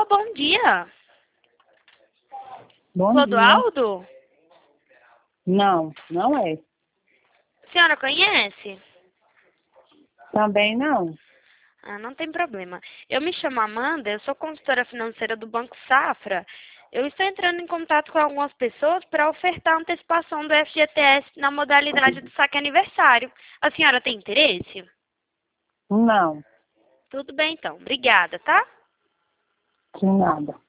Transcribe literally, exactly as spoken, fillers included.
bom dia. Bom dia. Clodoaldo? Não, não é. A senhora conhece? Também não. Ah, não tem problema. Eu me chamo Amanda, eu sou consultora financeira do Banco Safra. Eu estou entrando em contato com algumas pessoas para ofertar a antecipação do F G T S na modalidade do saque aniversário. A senhora tem interesse? Não, Tudo bem então. Obrigada, tá? de nada.